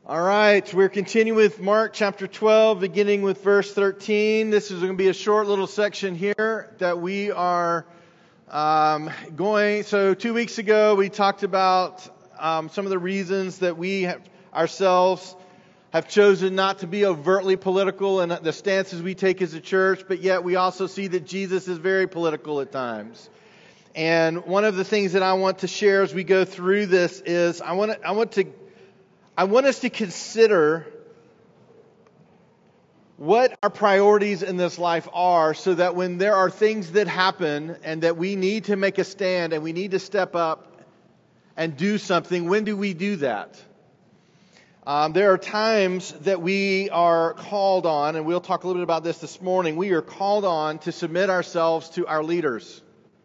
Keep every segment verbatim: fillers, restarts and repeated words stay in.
All right, we're continuing with Mark chapter twelve, beginning with verse thirteen. This is going to be a short little section here that we are um, going. So two weeks ago, we talked about um, some of the reasons that we have, ourselves have chosen not to be overtly political and the stances we take as a church, but yet we also see that Jesus is very political at times. And one of the things that I want to share as we go through this is I want to, I want to I want us to consider what our priorities in this life are so that when there are things that happen and that we need to make a stand and we need to step up and do something, when do we do that? Um, there are times that we are called on, and we'll talk a little bit about this this morning, we are called on to submit ourselves to our leaders.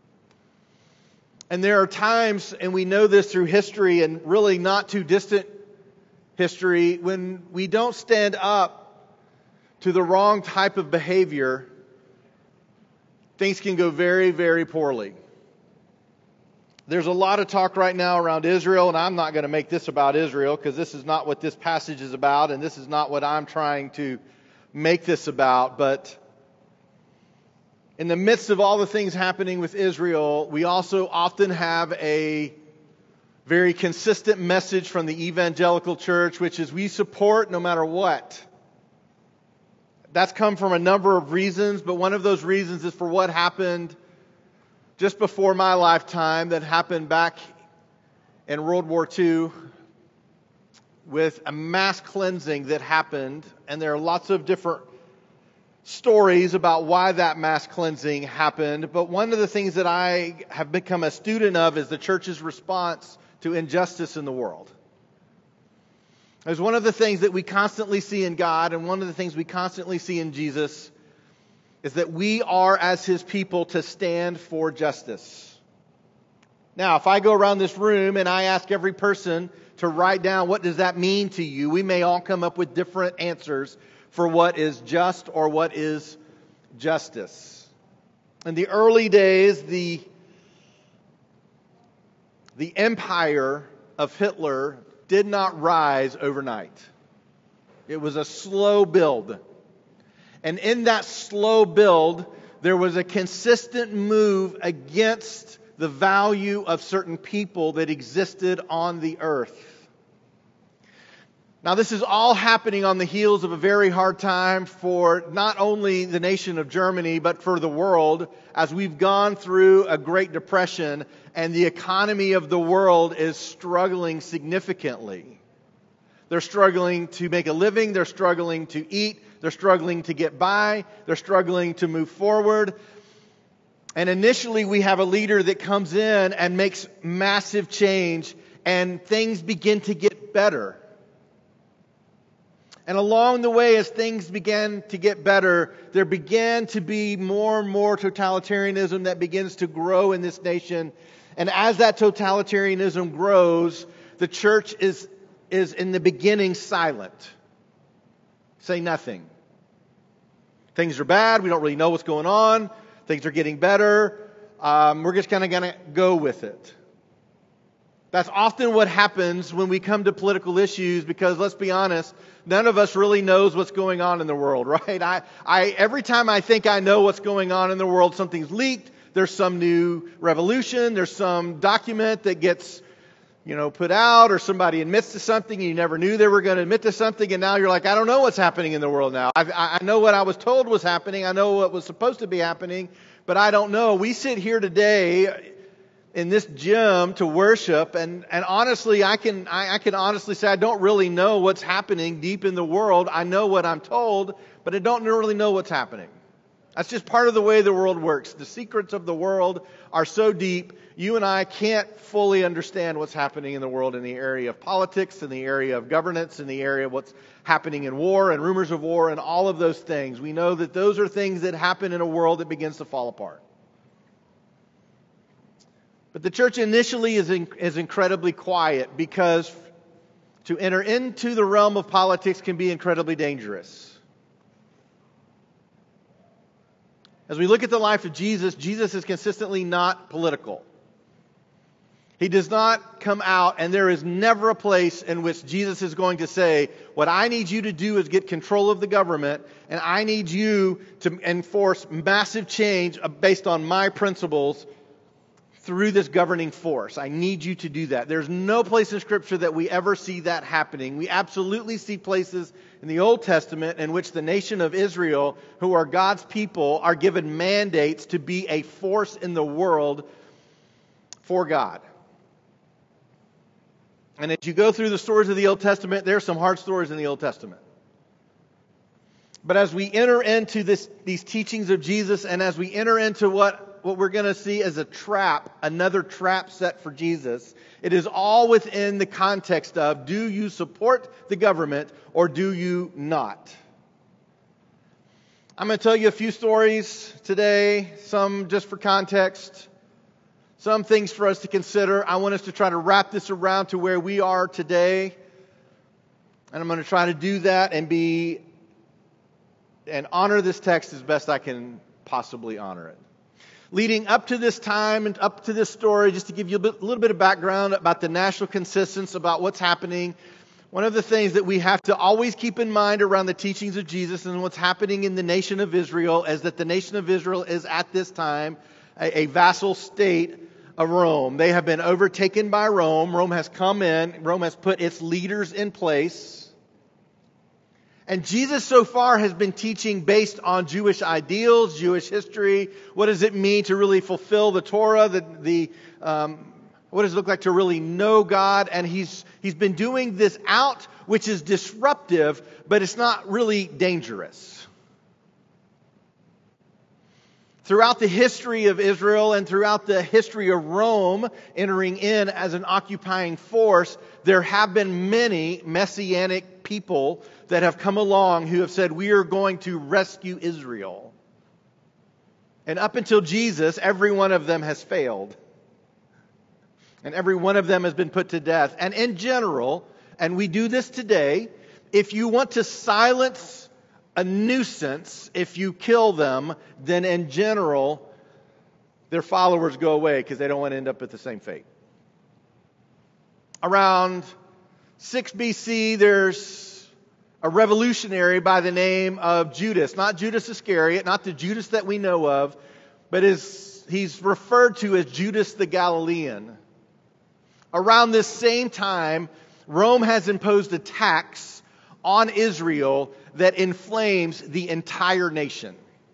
And there are times, and we know this through history and really not too distant history, when we don't stand up to the wrong type of behavior, things can go very, very poorly. There's a lot of talk right now around Israel, and I'm not going to make this about Israel because this is not what this passage is about, and this is not what I'm trying to make this about. But in the midst of all the things happening with Israel, we also often have a very consistent message from the evangelical church, which is we support no matter what. That's come from a number of reasons, but one of those reasons is for what happened just before my lifetime, that happened back in World War Two with a mass cleansing that happened, and there are lots of different stories about why that mass cleansing happened, but one of the things that I have become a student of is the church's response to injustice in the world. There's one of the things that we constantly see in God, and one of the things we constantly see in Jesus, is that we are, as His people, to stand for justice. Now, if I go around this room and I ask every person to write down what does that mean to you, we may all come up with different answers for what is just or what is justice. In the early days, the The empire of Hitler did not rise overnight. It was a slow build. And in that slow build, there was a consistent move against the value of certain people that existed on the earth. Now, this is all happening on the heels of a very hard time for not only the nation of Germany, but for the world, as we've gone through a Great Depression and the economy of the world is struggling significantly. They're struggling to make a living, they're struggling to eat, they're struggling to get by, they're struggling to move forward. And initially we have a leader that comes in and makes massive change, and things begin to get better. And along the way, as things began to get better, there began to be more and more totalitarianism that begins to grow in this nation. And as that totalitarianism grows, the church is, is in the beginning silent. Say nothing. Things are bad. We don't really know what's going on. Things are getting better. Um, we're just kind of going to go with it. That's often what happens when we come to political issues, because let's be honest, none of us really knows what's going on in the world, right? I, I, every time I think I know what's going on in the world, something's leaked, there's some new revolution, there's some document that gets, you know, put out, or somebody admits to something, and you never knew they were going to admit to something, and now you're like, I don't know what's happening in the world now. I, I know what I was told was happening, I know what was supposed to be happening, but I don't know. We sit here today in this gym to worship, and, and honestly, I can I, I can honestly say I don't really know what's happening deep in the world. I know what I'm told, but I don't really know what's happening. That's just part of the way the world works. The secrets of the world are so deep, you and I can't fully understand what's happening in the world in the area of politics, in the area of governance, in the area of what's happening in war and rumors of war and all of those things. We know that those are things that happen in a world that begins to fall apart. But the church initially is in, is incredibly quiet, because to enter into the realm of politics can be incredibly dangerous. As we look at the life of Jesus, Jesus is consistently not political. He does not come out, and there is never a place in which Jesus is going to say, what I need you to do is get control of the government, and I need you to enforce massive change based on my principles through this governing force. I need you to do that. There's no place in Scripture that we ever see that happening. We absolutely see places in the Old Testament in which the nation of Israel, who are God's people, are given mandates to be a force in the world for God. And as you go through the stories of the Old Testament, there are some hard stories in the Old Testament. But as we enter into this, these teachings of Jesus, and as we enter into what, what we're going to see as a trap, another trap set for Jesus, it is all within the context of, do you support the government or do you not? I'm going to tell you a few stories today, some just for context. Some things for us to consider. I want us to try to wrap this around to where we are today. And I'm going to try to do that and be and honor this text as best I can possibly honor it. Leading up to this time and up to this story, just to give you a, bit, a little bit of background about the national consensus, about what's happening. One of the things that we have to always keep in mind around the teachings of Jesus and what's happening in the nation of Israel is that the nation of Israel is at this time a, a vassal state of Rome. They have been overtaken by Rome. Rome has come in. Rome has put its leaders in place. And Jesus so far has been teaching based on Jewish ideals, Jewish history. What does it mean to really fulfill the Torah? The, the um, what does it look like to really know God? And he's he's been doing this out, which is disruptive, but it's not really dangerous. Throughout the history of Israel and throughout the history of Rome entering in as an occupying force, there have been many messianic people that have come along who have said, we are going to rescue Israel. And up until Jesus, every one of them has failed. And every one of them has been put to death. And in general, and we do this today, if you want to silence a nuisance, if you kill them, then in general, their followers go away because they don't want to end up with the same fate. Around six B C, there's a revolutionary by the name of Judas. Not Judas Iscariot, not the Judas that we know of, but is he's referred to as Judas the Galilean. Around this same time, Rome has imposed a tax on Israel that inflames the entire nation.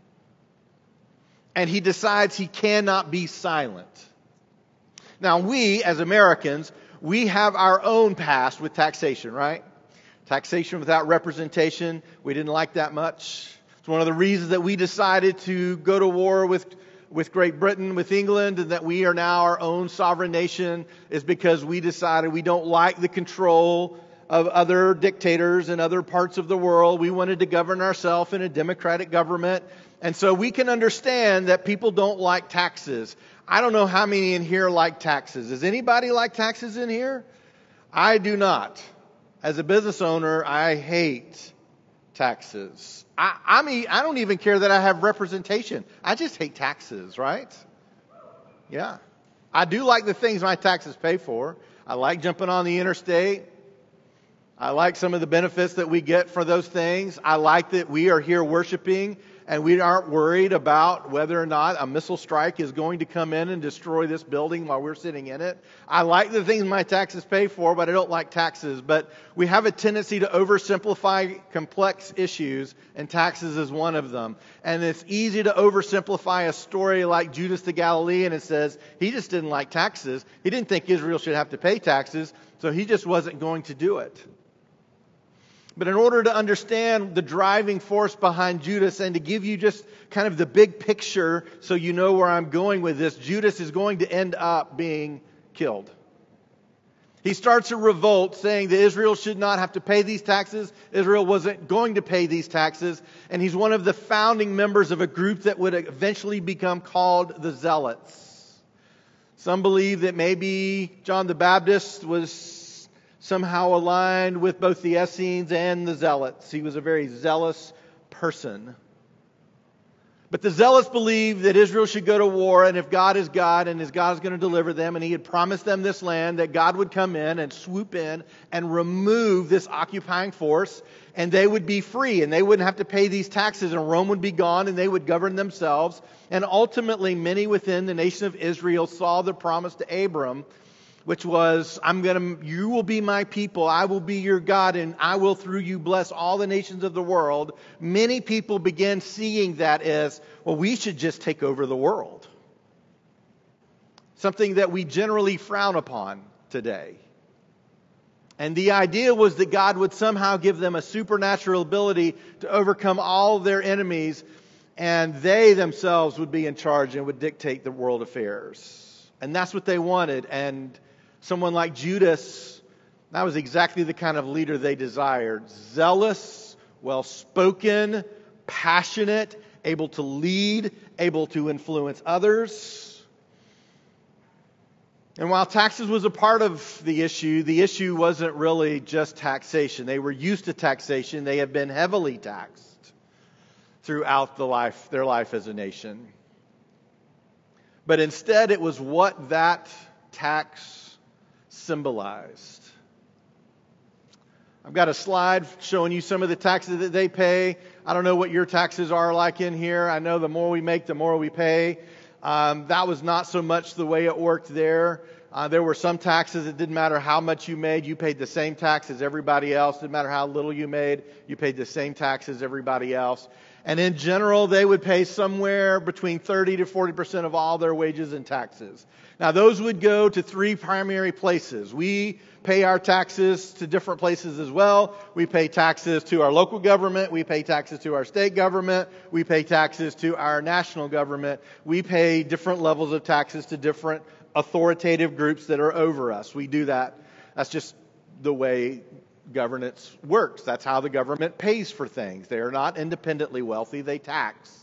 And he decides he cannot be silent. Now we, as Americans, we have our own past with taxation, right? Taxation without representation, we didn't like that much. It's one of the reasons that we decided to go to war with, with Great Britain, with England, and that we are now our own sovereign nation, is because we decided we don't like the control of other dictators in other parts of the world. We wanted to govern ourselves in a democratic government. And so we can understand that people don't like taxes. I don't know how many in here like taxes. Does anybody like taxes in here? I do not. As a business owner, I hate taxes. I, I mean, I don't even care that I have representation. I just hate taxes, right? Yeah. I do like the things my taxes pay for. I like jumping on the interstate. I like some of the benefits that we get for those things. I like that we are here worshiping and we aren't worried about whether or not a missile strike is going to come in and destroy this building while we're sitting in it. I like the things my taxes pay for, but I don't like taxes. But we have a tendency to oversimplify complex issues, and taxes is one of them. And it's easy to oversimplify a story like Judas the Galilean. It says he just didn't like taxes. He didn't think Israel should have to pay taxes, so he just wasn't going to do it. But in order to understand the driving force behind Judas and to give you just kind of the big picture so you know where I'm going with this, Judas is going to end up being killed. He starts a revolt saying that Israel should not have to pay these taxes. Israel wasn't going to pay these taxes. And he's one of the founding members of a group that would eventually become called the Zealots. Some believe that maybe John the Baptist was somehow aligned with both the Essenes and the Zealots. He was a very zealous person. But the zealots believed that Israel should go to war, and if God is God and if God is going to deliver them, and he had promised them this land, that God would come in and swoop in and remove this occupying force, and they would be free, and they wouldn't have to pay these taxes, and Rome would be gone, and they would govern themselves. And ultimately, many within the nation of Israel saw the promise to Abram, which was, I'm going to, you will be my people, I will be your God, and I will through you bless all the nations of the world. Many people began seeing that as, well, we should just take over the world. Something that we generally frown upon today. And the idea was that God would somehow give them a supernatural ability to overcome all their enemies, and they themselves would be in charge and would dictate the world affairs. And that's what they wanted. And someone like Judas, that was exactly the kind of leader they desired. Zealous, well-spoken, passionate, able to lead, able to influence others. And while taxes was a part of the issue, the issue wasn't really just taxation. They were used to taxation. They have been heavily taxed throughout the life, their life as a nation. But instead, it was what that tax symbolized. I've got a slide showing you some of the taxes that they pay. I don't know what your taxes are like in here. I know the more we make, the more we pay. Um, that was not so much the way it worked there. Uh, there were some taxes, it didn't matter how much you made, you paid the same tax as everybody else. It didn't matter how little you made, you paid the same tax as everybody else. And in general, they would pay somewhere between thirty to forty percent of all their wages in taxes. Now, those would go to three primary places. We pay our taxes to different places as well. We pay taxes to our local government. We pay taxes to our state government. We pay taxes to our national government. We pay different levels of taxes to different authoritative groups that are over us. We do that. That's just the way governance works. That's how the government pays for things. They are not independently wealthy. They tax.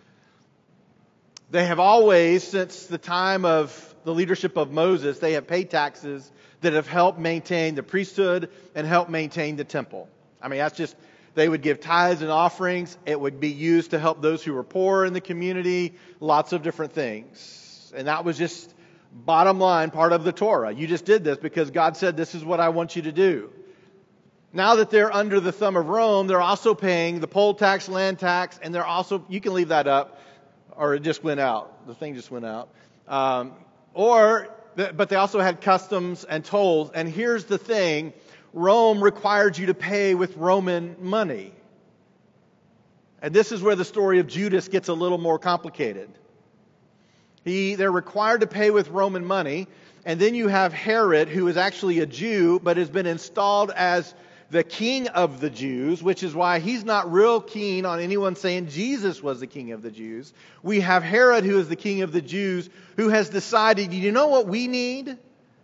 They have always, since the time of the leadership of Moses, they have paid taxes that have helped maintain the priesthood and help maintain the temple. I mean, that's just, they would give tithes and offerings. It would be used to help those who were poor in the community, lots of different things. And that was just bottom line part of the Torah. You just did this because God said, this is what I want you to do. Now that they're under the thumb of Rome, they're also paying the poll tax, land tax, and they're also, you can leave that up, or it just went out. The thing just went out. Um, or, but they also had customs and tolls. And here's the thing, Rome required you to pay with Roman money. And this is where the story of Judas gets a little more complicated. He, they're required to pay with Roman money. And then you have Herod, who is actually a Jew, but has been installed as the king of the Jews, which is why he's not real keen on anyone saying Jesus was the king of the Jews. We have Herod, who is the king of the Jews, who has decided, you know what we need?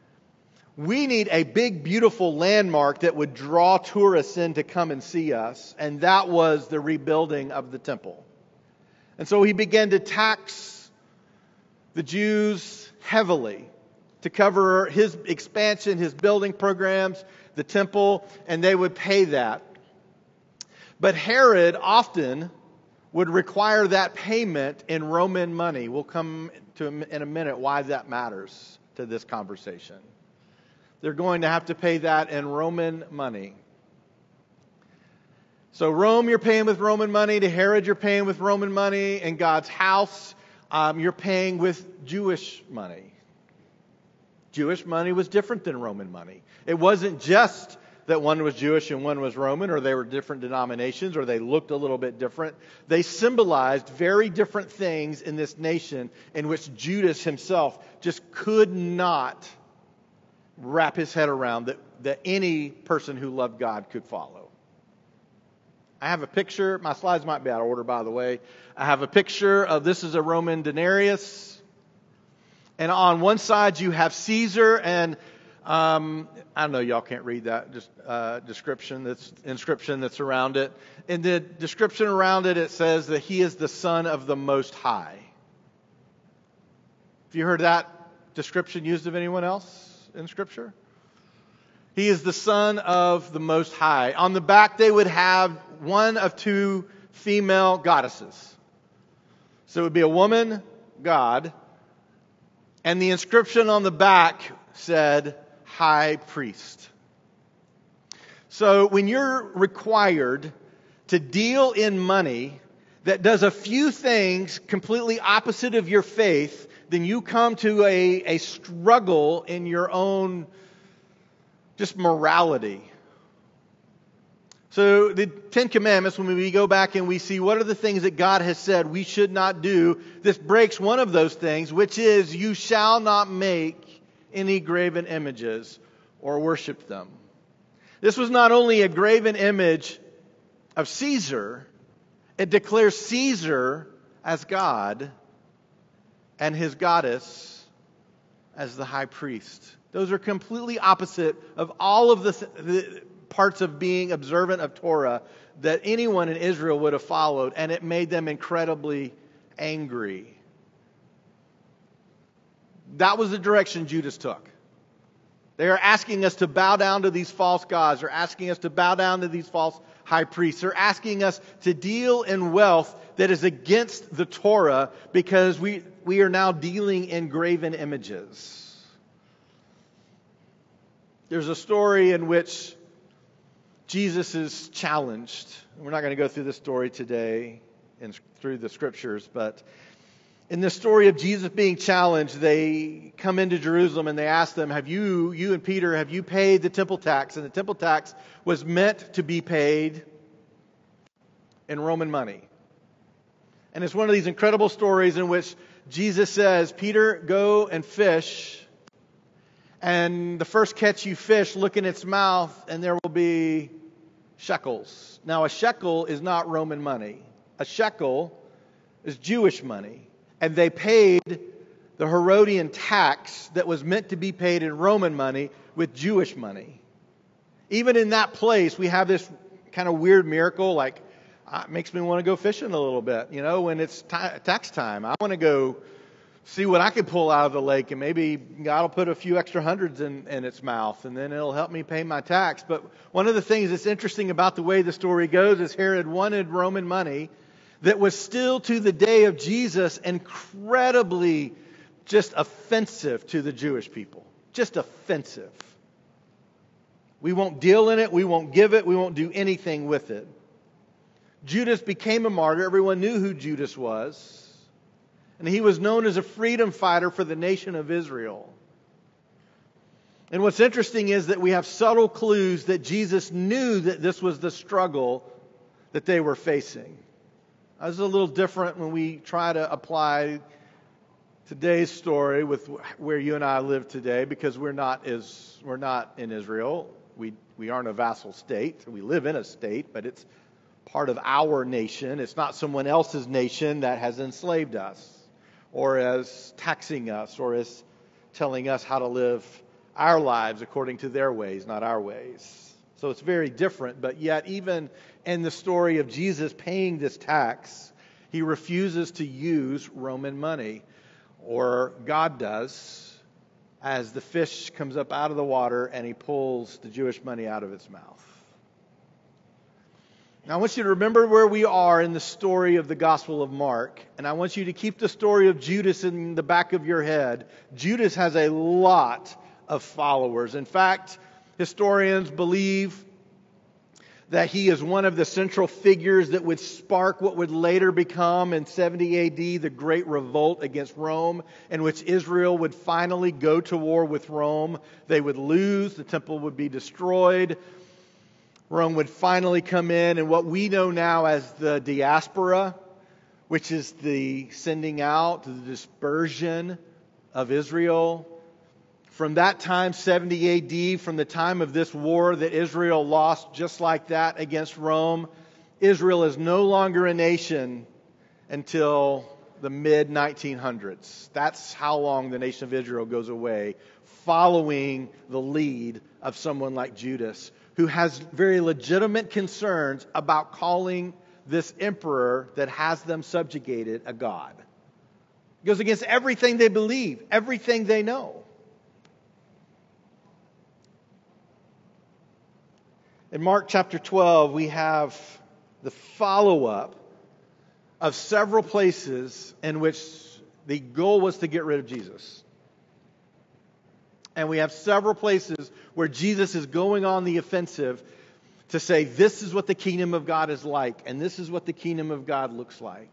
We need a big, beautiful landmark that would draw tourists in to come and see us. And that was the rebuilding of the temple. And so he began to tax the Jews heavily to cover his expansion, his building programs, the temple, and they would pay that. But Herod often would require that payment in Roman money. We'll come to in a minute why that matters to this conversation. They're going to have to pay that in Roman money. So Rome, you're paying with Roman money. To Herod, you're paying with Roman money. In God's house, um, you're paying with Jewish money. Jewish money was different than Roman money. It wasn't just that one was Jewish and one was Roman, or they were different denominations, or they looked a little bit different. They symbolized very different things in this nation in which Judas himself just could not wrap his head around that, that any person who loved God could follow. I have a picture. My slides might be out of order, by the way. I have a picture of, this is a Roman denarius. And on one side you have Caesar, and um, I know y'all can't read that just uh, description, that's inscription that's around it. In the description around it, it says that he is the Son of the Most High. Have you heard that description used of anyone else in Scripture? He is the Son of the Most High. On the back they would have one of two female goddesses. So it would be a woman, God, and the inscription on the back said, High Priest. So when you're required to deal in money that does a few things completely opposite of your faith, then you come to a, a struggle in your own just morality. So the Ten Commandments, when we go back and we see what are the things that God has said we should not do, this breaks one of those things, which is you shall not make any graven images or worship them. This was not only a graven image of Caesar, it declares Caesar as God and his goddess as the high priest. Those are completely opposite of all of the, th- the parts of being observant of Torah that anyone in Israel would have followed, and it made them incredibly angry. That was the direction Judas took. They are asking us to bow down to these false gods. They're asking us to bow down to these false high priests. They're asking us to deal in wealth that is against the Torah because we, we are now dealing in graven images. There's a story in which Jesus is challenged. We're not going to go through this story today and through the scriptures, but in the story of Jesus being challenged, they come into Jerusalem and they ask them, have you, you and Peter, have you paid the temple tax? And the temple tax was meant to be paid in Roman money. And it's one of these incredible stories in which Jesus says, Peter, go and fish. And the first catch you fish, look in its mouth, and there will be shekels. Now, a shekel is not Roman money. A shekel is Jewish money. And they paid the Herodian tax that was meant to be paid in Roman money with Jewish money. Even in that place, we have this kind of weird miracle, like, uh, it makes me want to go fishing a little bit. You know, when it's t- tax time, I want to go see what I can pull out of the lake, and maybe God will put a few extra hundreds in, in its mouth, and then it'll help me pay my tax. But one of the things that's interesting about the way the story goes is Herod wanted Roman money that was still to the day of Jesus incredibly just offensive to the Jewish people. Just offensive. We won't deal in it, we won't give it, we won't do anything with it. Judas became a martyr. Everyone knew who Judas was. And he was known as a freedom fighter for the nation of Israel. And what's interesting is that we have subtle clues that Jesus knew that this was the struggle that they were facing. This is a little different when we try to apply today's story with where you and I live today, because we're not is we're not in Israel. We we aren't a vassal state. We live in a state, but it's part of our nation. It's not someone else's nation that has enslaved us, or as taxing us, or as telling us how to live our lives according to their ways, not our ways. So it's very different, but yet even in the story of Jesus paying this tax, he refuses to use Roman money, or God does, as the fish comes up out of the water and he pulls the Jewish money out of its mouth. Now I want you to remember where we are in the story of the Gospel of Mark, and I want you to keep the story of Judas in the back of your head. Judas has a lot of followers. In fact, historians believe that he is one of the central figures that would spark what would later become in seventy A D the Great Revolt against Rome, in which Israel would finally go to war with Rome. They would lose, the temple would be destroyed, Rome would finally come in, and what we know now as the diaspora, which is the sending out, the dispersion of Israel. From that time, seventy A D, from the time of this war that Israel lost just like that against Rome, Israel is no longer a nation until the mid nineteen hundreds. That's how long the nation of Israel goes away, following the lead of someone like Judas, who has very legitimate concerns about calling this emperor that has them subjugated a god. It goes against everything they believe, everything they know. In Mark chapter twelve, we have the follow-up of several places in which the goal was to get rid of Jesus. And we have several places where Jesus is going on the offensive to say, this is what the kingdom of God is like, and this is what the kingdom of God looks like.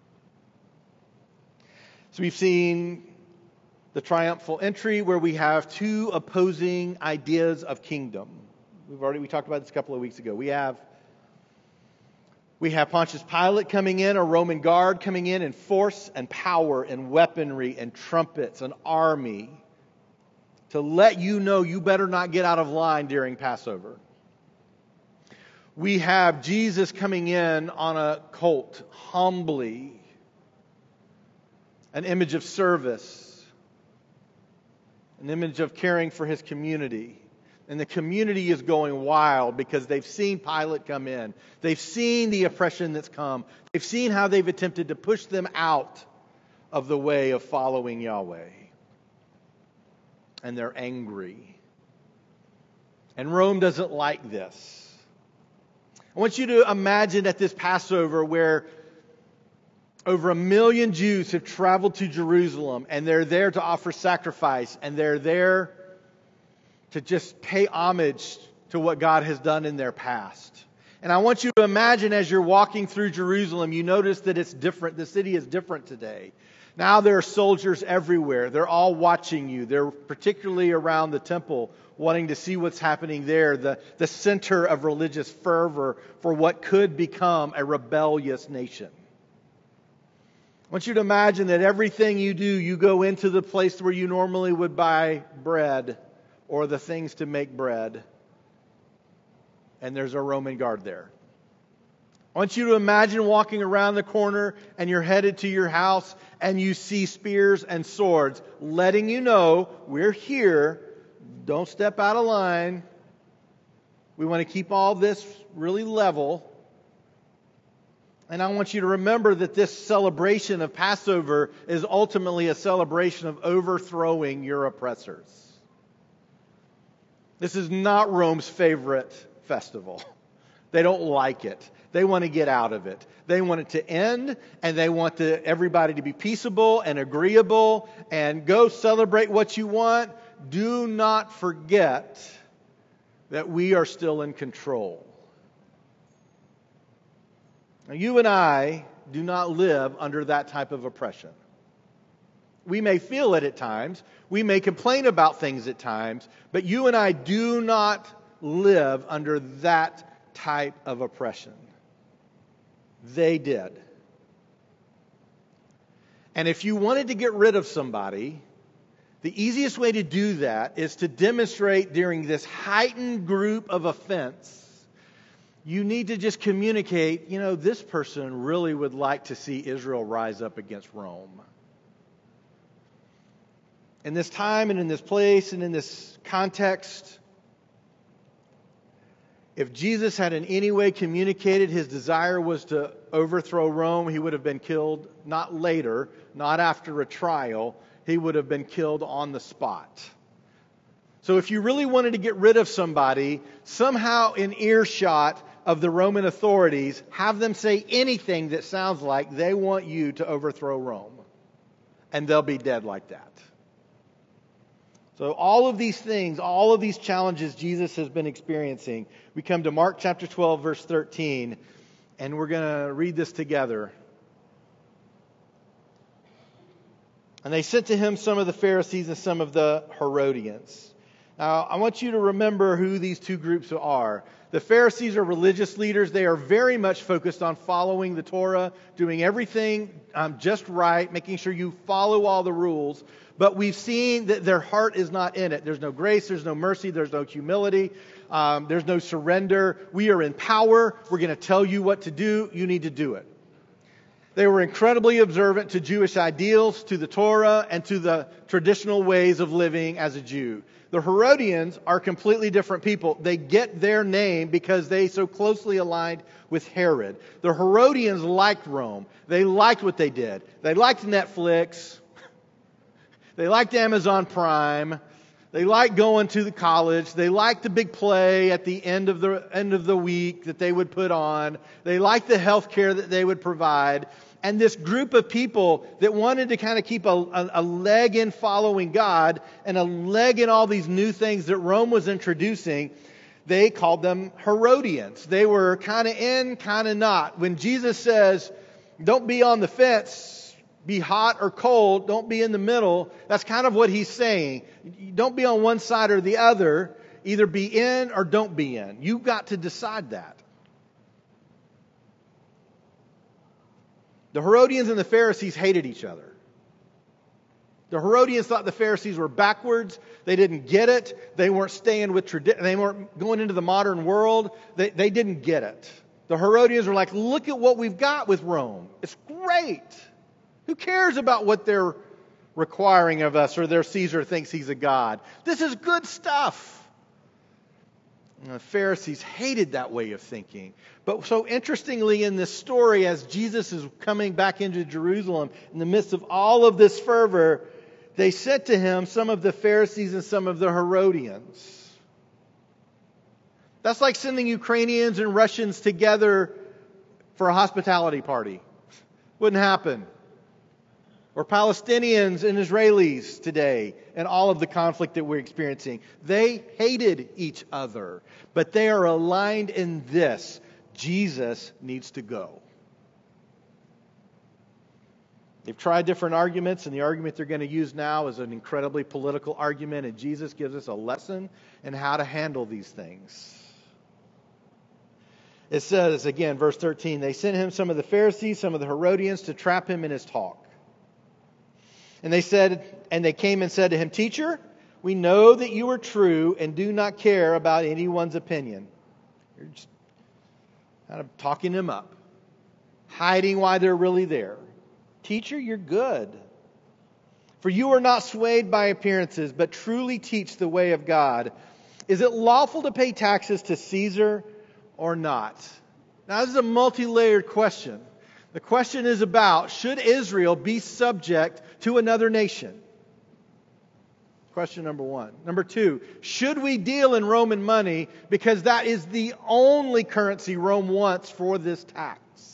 So we've seen the triumphal entry where we have two opposing ideas of kingdom. We've already we talked about this a couple of weeks ago. We have we have Pontius Pilate coming in, a Roman guard coming in in force and power and weaponry and trumpets, an army, to let you know you better not get out of line during Passover. We have Jesus coming in on a colt, humbly, an image of service, an image of caring for his community. And the community is going wild because they've seen Pilate come in. They've seen the oppression that's come. They've seen how they've attempted to push them out of the way of following Yahweh. And they're angry. And Rome doesn't like this. I want you to imagine at this Passover where over a million Jews have traveled to Jerusalem and they're there to offer sacrifice and they're there to just pay homage to what God has done in their past. And I want you to imagine as you're walking through Jerusalem, you notice that it's different. The city is different today. Now there are soldiers everywhere. They're all watching you. They're particularly around the temple, wanting to see what's happening there, the, the center of religious fervor for what could become a rebellious nation. I want you to imagine that everything you do, you go into the place where you normally would buy bread or the things to make bread, and there's a Roman guard there. I want you to imagine walking around the corner and you're headed to your house and you see spears and swords letting you know, we're here, don't step out of line. We want to keep all this really level. And I want you to remember that this celebration of Passover is ultimately a celebration of overthrowing your oppressors. This is not Rome's favorite festival. They don't like it. They want to get out of it. They want it to end, and they want to, everybody to be peaceable and agreeable and go celebrate what you want. Do not forget that we are still in control. Now, you and I do not live under that type of oppression. We may feel it at times. We may complain about things at times. But you and I do not live under that type of oppression. They did. And if you wanted to get rid of somebody, the easiest way to do that is to demonstrate during this heightened group of offense, you need to just communicate, you know, this person really would like to see Israel rise up against Rome. In this time and in this place and in this context, if Jesus had in any way communicated his desire was to overthrow Rome, he would have been killed not later, not after a trial. He would have been killed on the spot. So if you really wanted to get rid of somebody, somehow in earshot of the Roman authorities, have them say anything that sounds like they want you to overthrow Rome. And they'll be dead like that. So all of these things, all of these challenges Jesus has been experiencing. We come to Mark chapter twelve, verse thirteen, and we're going to read this together. And they sent to him some of the Pharisees and some of the Herodians. Now, I want you to remember who these two groups are. The Pharisees are religious leaders. They are very much focused on following the Torah, doing everything um, just right, making sure you follow all the rules. But we've seen that their heart is not in it. There's no grace, there's no mercy, there's no humility, um, there's no surrender. We are in power. We're going to tell you what to do. You need to do it. They were incredibly observant to Jewish ideals, to the Torah, and to the traditional ways of living as a Jew. The Herodians are completely different people. They get their name because they so closely aligned with Herod. The Herodians liked Rome. They liked what they did. They liked Netflix. They liked Amazon Prime. They liked going to the college. They liked the big play at the end of the end of the week that they would put on. They liked the health care that they would provide. And this group of people that wanted to kind of keep a, a, a leg in following God and a leg in all these new things that Rome was introducing, they called them Herodians. They were kind of in, kind of not. When Jesus says, don't be on the fence, be hot or cold, don't be in the middle, that's kind of what he's saying. Don't be on one side or the other. Either be in or don't be in. You've got to decide that. The Herodians and the Pharisees hated each other. The Herodians thought the Pharisees were backwards. They didn't get it. They weren't staying with tradition. They weren't going into the modern world. They, they didn't get it. The Herodians were like, look at what we've got with Rome. It's great. Who cares about what they're requiring of us or their Caesar thinks he's a god? This is good stuff. And the Pharisees hated that way of thinking. But so interestingly in this story, as Jesus is coming back into Jerusalem, in the midst of all of this fervor, they said to him, some of the Pharisees and some of the Herodians. That's like sending Ukrainians and Russians together for a hospitality party. Wouldn't happen. Or Palestinians and Israelis today and all of the conflict that we're experiencing. They hated each other, but they are aligned in this. Jesus needs to go. They've tried different arguments, and the argument they're going to use now is an incredibly political argument, and Jesus gives us a lesson in how to handle these things. It says, again, verse thirteen, they sent him some of the Pharisees, some of the Herodians to trap him in his talk. And they said, and they came and said to him, Teacher, we know that you are true and do not care about anyone's opinion. You're just kind of talking them up, hiding why they're really there. Teacher, you're good. For you are not swayed by appearances, but truly teach the way of God. Is it lawful to pay taxes to Caesar or not? Now, this is a multi-layered question. The question is about, should Israel be subject to another nation? Question number one. Number two, should we deal in Roman money because that is the only currency Rome wants for this tax?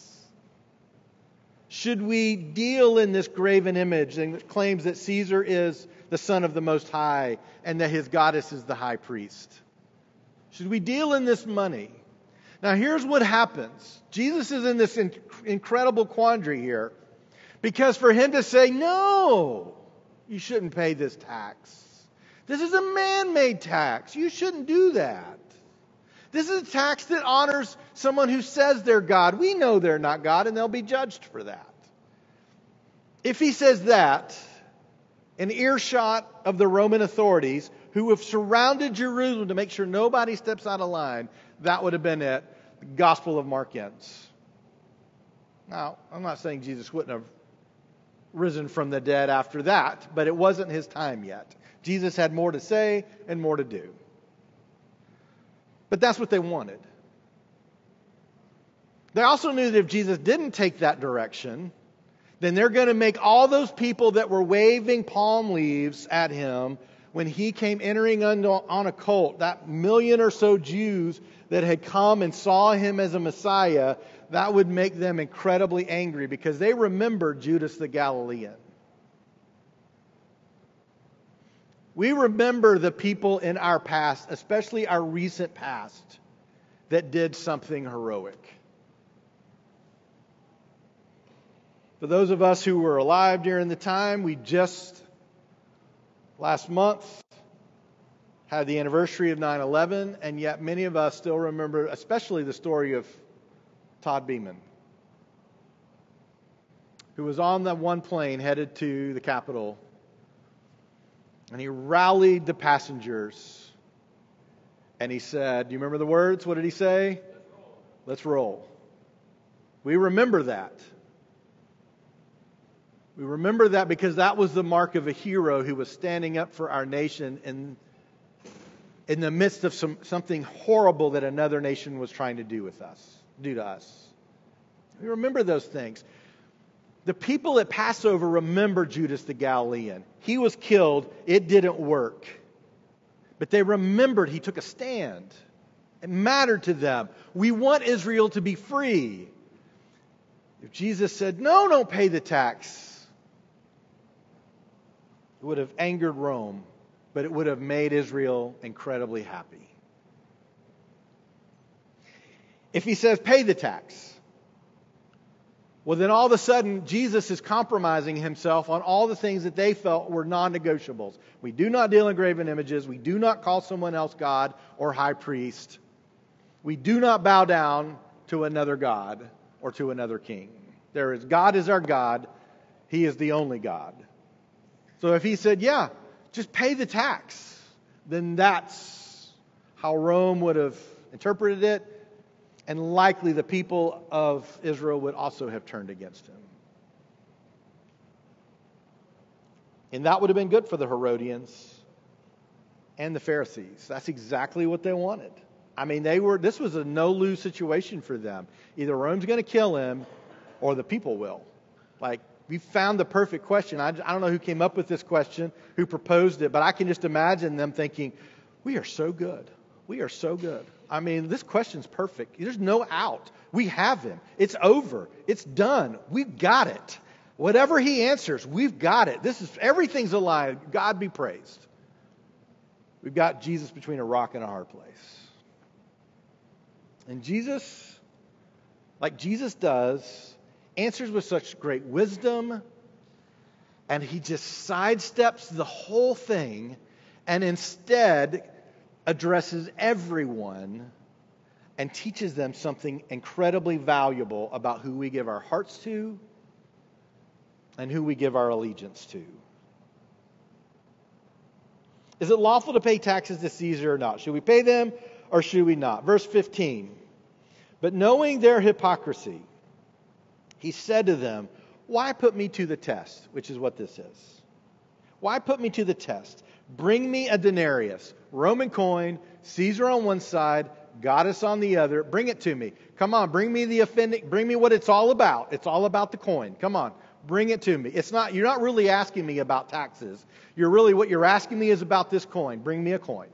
Should we deal in this graven image that claims that Caesar is the Son of the Most High and that his goddess is the high priest? Should we deal in this money? Now here's what happens. Jesus is in this inc- incredible quandary here. Because for him to say, no, you shouldn't pay this tax. This is a man-made tax. You shouldn't do that. This is a tax that honors someone who says they're God. We know they're not God and they'll be judged for that. If he says that, an earshot of the Roman authorities who have surrounded Jerusalem to make sure nobody steps out of line, that would have been it. The Gospel of Mark ends. Now, I'm not saying Jesus wouldn't have risen from the dead after that, but it wasn't his time yet. Jesus had more to say and more to do. But that's what they wanted. They also knew that if Jesus didn't take that direction, then they're going to make all those people that were waving palm leaves at him when he came entering on a cult, that million or so Jews that had come and saw him as a Messiah, that would make them incredibly angry because they remembered Judas the Galilean. We remember the people in our past, especially our recent past, that did something heroic. For those of us who were alive during the time, we just last month had the anniversary of nine eleven, and yet many of us still remember, especially the story of Todd Beeman, who was on that one plane headed to the Capitol, and he rallied the passengers, and he said, do you remember the words? What did he say? Let's roll. Let's roll. We remember that. We remember that because that was the mark of a hero who was standing up for our nation in, in the midst of some, something horrible that another nation was trying to do with us, do to us. We remember those things. The people at Passover remember Judas the Galilean. He was killed. It didn't work. But they remembered he took a stand. It mattered to them. We want Israel to be free. If Jesus said, no, don't pay the tax, it would have angered Rome, but it would have made Israel incredibly happy. If he says, pay the tax, well, then all of a sudden, Jesus is compromising himself on all the things that they felt were non-negotiables. We do not deal in graven images. We do not call someone else God or high priest. We do not bow down to another God or to another king. There is God is our God. He is the only God. So if he said, yeah, just pay the tax, then that's how Rome would have interpreted it. And likely the people of Israel would also have turned against him. And that would have been good for the Herodians and the Pharisees. That's exactly what they wanted. I mean, they were. This was a no-lose situation for them. Either Rome's going to kill him or the people will. Like, we found the perfect question. I, I don't know who came up with this question, who proposed it, but I can just imagine them thinking, we are so good. We are so good. I mean, this question's perfect. There's no out. We have him. It's over. It's done. We've got it. Whatever he answers, we've got it. This is everything's alive. God be praised. We've got Jesus between a rock and a hard place. And Jesus, like Jesus does, answers with such great wisdom, and he just sidesteps the whole thing and instead addresses everyone and teaches them something incredibly valuable about who we give our hearts to and who we give our allegiance to. Is it lawful to pay taxes to Caesar or not? Should we pay them or should we not? Verse fifteen. But knowing their hypocrisy, he said to them, why put me to the test? Which is what this is. Why put me to the test? Bring me a denarius, Roman coin, Caesar on one side, goddess on the other. Bring it to me. Come on, bring me the offending, bring me what it's all about. It's all about the coin. Come on, bring it to me. It's not, you're not really asking me about taxes. You're really, what you're asking me is about this coin. Bring me a coin.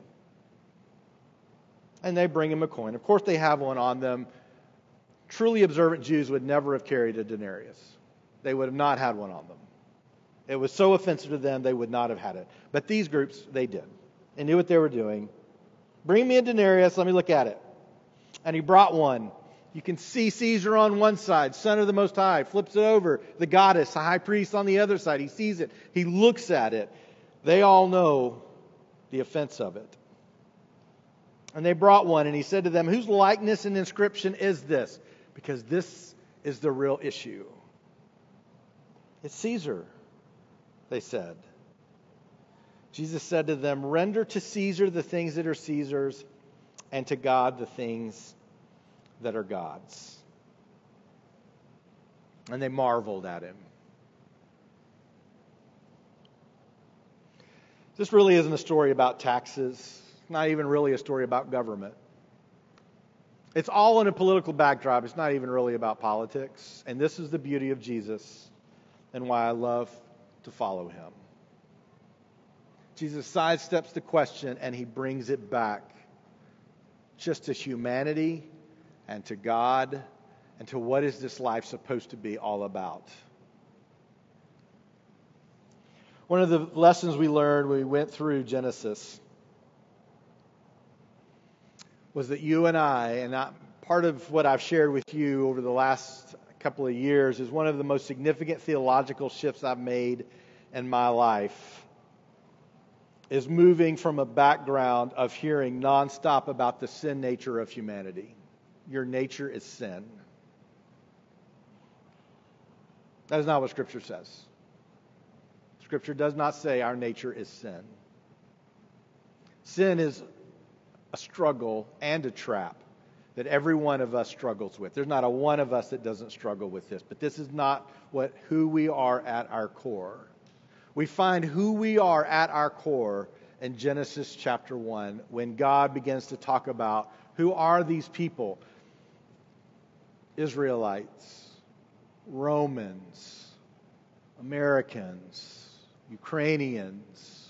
And they bring him a coin. Of course they have one on them. Truly observant Jews would never have carried a denarius. They would have not had one on them. It was so offensive to them, they would not have had it. But these groups, they did. They knew what they were doing. Bring me a denarius, let me look at it. And he brought one. You can see Caesar on one side, Son of the Most High, flips it over. The goddess, the high priest on the other side. He sees it. He looks at it. They all know the offense of it. And they brought one, and he said to them, whose likeness and inscription is this? Because this is the real issue. It's Caesar, they said. Jesus said to them, render to Caesar the things that are Caesar's, and to God the things that are God's. And they marveled at him. This really isn't a story about taxes. It's not even really a story about government. It's all in a political backdrop. It's not even really about politics. And this is the beauty of Jesus and why I love to follow him. Jesus sidesteps the question and he brings it back just to humanity and to God and to what is this life supposed to be all about. One of the lessons we learned when we went through Genesis was that you and I, and I, part of what I've shared with you over the last couple of years is one of the most significant theological shifts I've made in my life is moving from a background of hearing nonstop about the sin nature of humanity. Your nature is sin. That is not what Scripture says. Scripture does not say our nature is sin. Sin is a struggle and a trap that every one of us struggles with. There's not a one of us that doesn't struggle with this. But this is not what who we are at our core. We find who we are at our core in Genesis chapter one when God begins to talk about who are these people? Israelites, Romans, Americans, Ukrainians,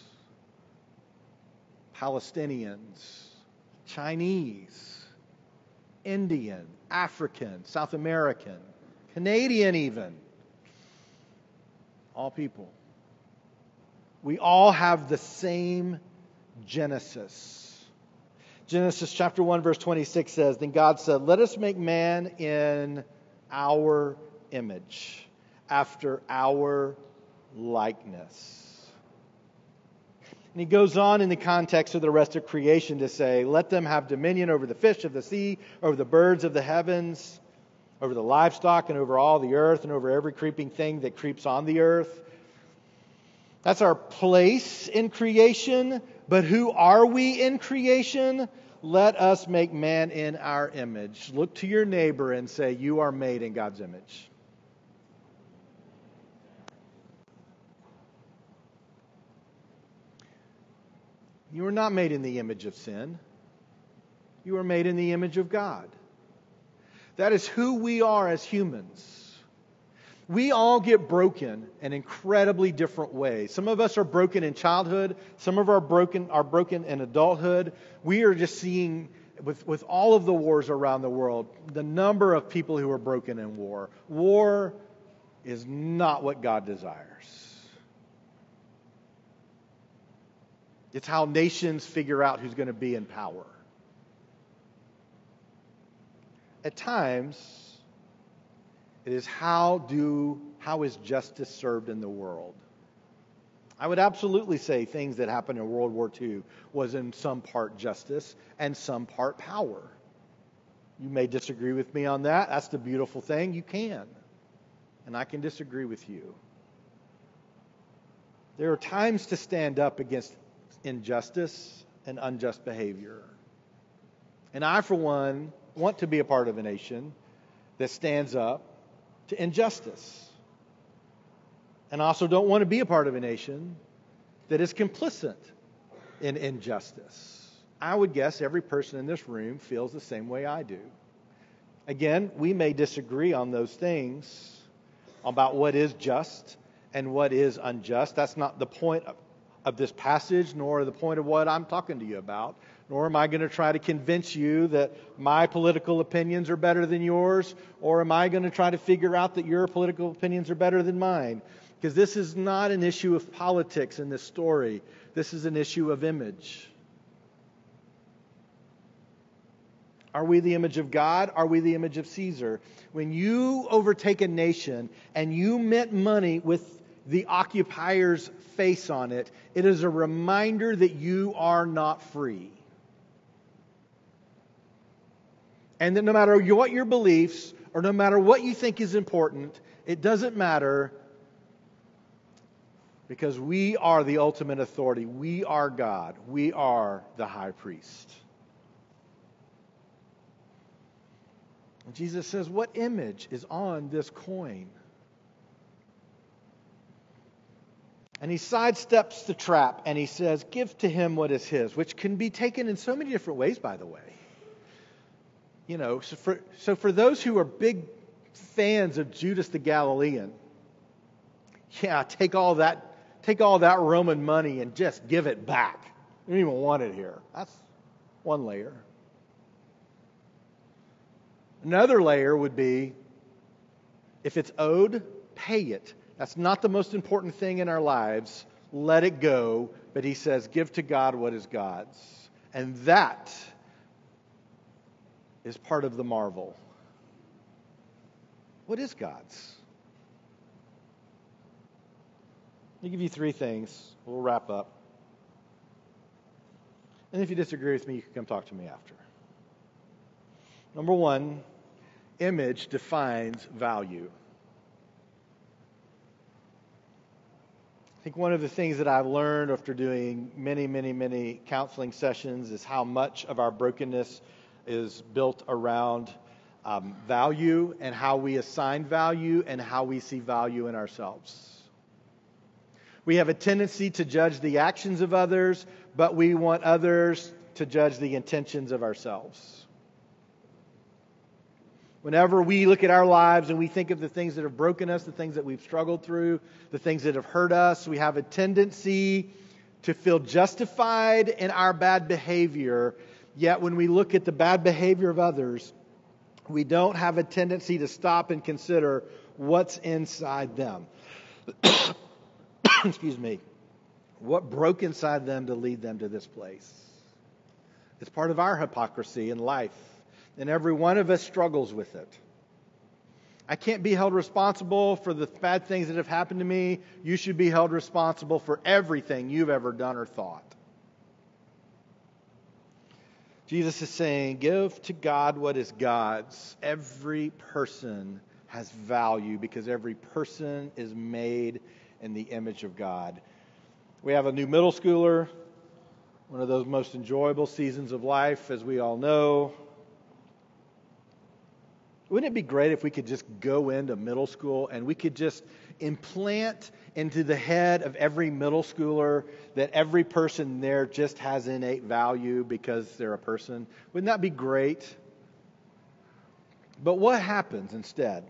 Palestinians, Chinese, Indian, African, South American. Canadian even. All people. We all have the same Genesis. Genesis chapter one verse twenty-six says, "Then God said, let us make man in our image, after our likeness." And he goes on in the context of the rest of creation to say, let them have dominion over the fish of the sea, over the birds of the heavens, over the livestock, and over all the earth, and over every creeping thing that creeps on the earth. That's our place in creation. But who are we in creation? Let us make man in our image. Look to your neighbor and say, you are made in God's image. You are not made in the image of sin. You are made in the image of God. That is who we are as humans. We all get broken in incredibly different ways. Some of us are broken in childhood. Some of our broken are broken in adulthood. We are just seeing, with, with all of the wars around the world, the number of people who are broken in war. War is not what God desires. It's how nations figure out who's going to be in power. At times, it is how do how is justice served in the world? I would absolutely say things that happened in World War Two was in some part justice and some part power. You may disagree with me on that. That's the beautiful thing. You can. And I can disagree with you. There are times to stand up against injustice and unjust behavior. And I, for one, want to be a part of a nation that stands up to injustice. And I also don't want to be a part of a nation that is complicit in injustice. I would guess every person in this room feels the same way I do. Again, we may disagree on those things about what is just and what is unjust. That's not the point of, of this passage, nor the point of what I'm talking to you about. Nor am I going to try to convince you that my political opinions are better than yours, or am I going to try to figure out that your political opinions are better than mine? Because this is not an issue of politics in this story. This is an issue of image. Are we the image of God? Are we the image of Caesar? When you overtake a nation and you mint money with the occupier's face on it, it is a reminder that you are not free. And that no matter what your beliefs, or no matter what you think is important, it doesn't matter, because we are the ultimate authority. We are God. We are the high priest. And Jesus says, what image is on this coin? And he sidesteps the trap and he says, give to him what is his, which can be taken in so many different ways, by the way. You know, so for, so for those who are big fans of Judas the Galilean, yeah, take all that, take all that Roman money and just give it back. You don't even want it here. That's one layer. Another layer would be, if it's owed, pay it. That's not the most important thing in our lives. Let it go. But he says, give to God what is God's. And that is part of the marvel. What is God's? I'll give you three things. We'll wrap up. And if you disagree with me, you can come talk to me after. Number one, image defines value. I think one of the things that I've learned after doing many, many, many counseling sessions is how much of our brokenness is built around um, value, and how we assign value, and how we see value in ourselves. We have a tendency to judge the actions of others, but we want others to judge the intentions of ourselves. Whenever we look at our lives and we think of the things that have broken us, the things that we've struggled through, the things that have hurt us, we have a tendency to feel justified in our bad behavior. Yet when we look at the bad behavior of others, we don't have a tendency to stop and consider what's inside them. Excuse me. What broke inside them to lead them to this place? It's part of our hypocrisy in life, and every one of us struggles with it. I can't be held responsible for the bad things that have happened to me. You should be held responsible for everything you've ever done or thought. Jesus is saying, give to God what is God's. Every person has value because every person is made in the image of God. We have a new middle schooler, one of those most enjoyable seasons of life, as we all know. Wouldn't it be great if we could just go into middle school and we could just implant into the head of every middle schooler that every person there just has innate value because they're a person? Wouldn't that be great? But what happens instead?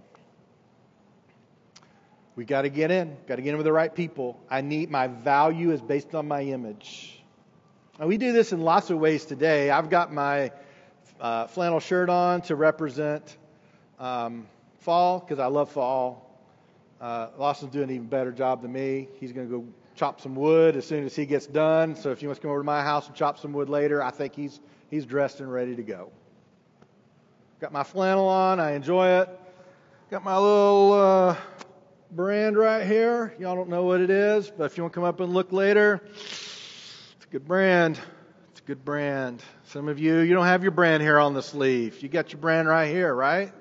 We got to get in. Got to get in with the right people. I need, my value is based on my image. And we do this in lots of ways today. I've got my uh, flannel shirt on to represent Um, fall, because I love fall. Uh, Lawson's doing an even better job than me. He's going to go chop some wood as soon as he gets done. So if he wants to come over to my house and chop some wood later, I think he's he's dressed and ready to go. Got my flannel on. I enjoy it. Got my little uh, brand right here. Y'all don't know what it is, but if you want to come up and look later, it's a good brand. It's a good brand. Some of you, you don't have your brand here on the sleeve. You got your brand right here, right?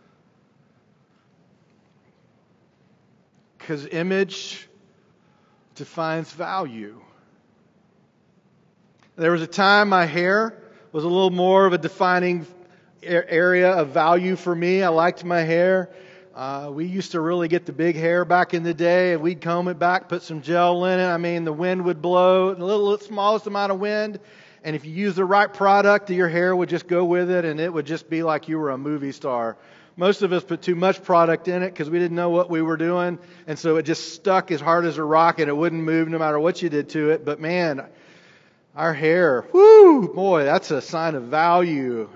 Because image defines value. There was a time my hair was a little more of a defining area of value for me. I liked my hair. Uh, we used to really get the big hair back in the day, and we'd comb it back, put some gel in it. I mean, the wind would blow, the little smallest amount of wind, and if you use the right product, your hair would just go with it, and it would just be like you were a movie star. Most of us put too much product in it because we didn't know what we were doing. And so it just stuck as hard as a rock and it wouldn't move no matter what you did to it. But man, our hair, whoo, boy, that's a sign of value.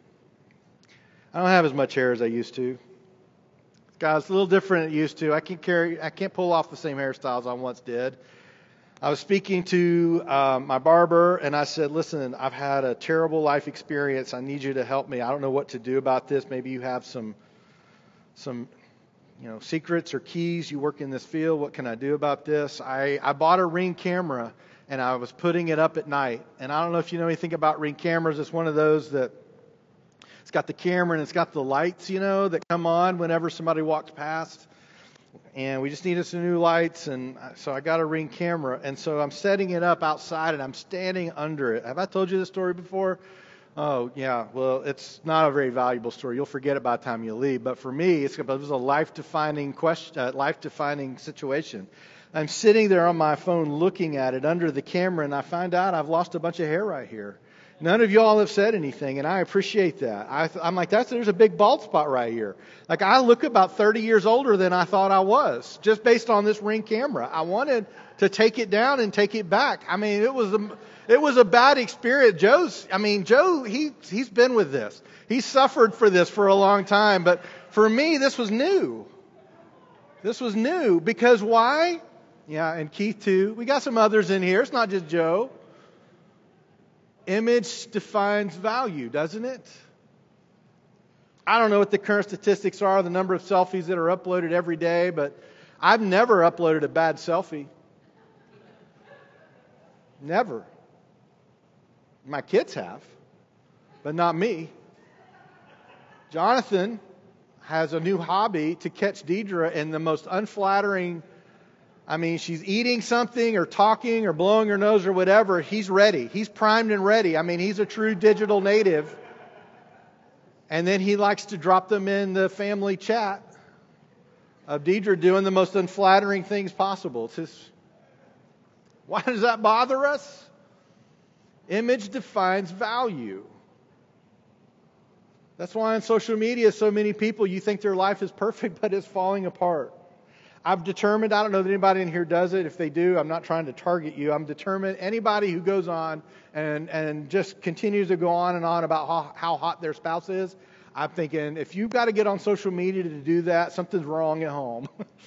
I don't have as much hair as I used to. Guys, a little different than it used to. I can't carry, I can't pull off the same hairstyles I once did. I was speaking to um, my barber, and I said, listen, I've had a terrible life experience. I need you to help me. I don't know what to do about this. Maybe you have some, some, you know, secrets or keys. You work in this field. What can I do about this? I, I bought a Ring camera, and I was putting it up at night. And I don't know if you know anything about Ring cameras. It's one of those that it's got the camera, and it's got the lights, you know, that come on whenever somebody walks past. And we just needed some new lights, and so I got a Ring camera. And so I'm setting it up outside, and I'm standing under it. Have I told you this story before? Oh, yeah. Well, it's not a very valuable story. You'll forget it by the time you leave. But for me, it's, it was a life-defining question, uh, life-defining situation. I'm sitting there on my phone looking at it under the camera, and I find out I've lost a bunch of hair right here. None of y'all have said anything, and I appreciate that. I, I'm like, that's there's a big bald spot right here. Like, I look about thirty years older than I thought I was, just based on this Ring camera. I wanted to take it down and take it back. I mean, it was a, it was a bad experience. Joe's, I mean, Joe, he he's been with this. He's suffered for this for a long time, but for me, this was new. This was new because why? Yeah, and Keith too. We got some others in here. It's not just Joe. Image defines value, doesn't it? I don't know what the current statistics are, the number of selfies that are uploaded every day, but I've never uploaded a bad selfie. Never. My kids have, but not me. Jonathan has a new hobby to catch Deidre in the most unflattering. I mean, she's eating something or talking or blowing her nose or whatever. He's ready. He's primed and ready. I mean, he's a true digital native. And then he likes to drop them in the family chat of Deidre doing the most unflattering things possible. It's just, why does that bother us? Image defines value. That's why on social media, so many people, you think their life is perfect, but it's falling apart. I've determined, I don't know that anybody in here does it. If they do, I'm not trying to target you. I'm determined anybody who goes on and, and just continues to go on and on about how, how hot their spouse is, I'm thinking, if you've got to get on social media to do that, something's wrong at home.